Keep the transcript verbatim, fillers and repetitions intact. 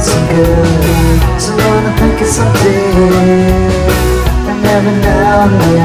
some good. So I wanna think it's something. And every now and then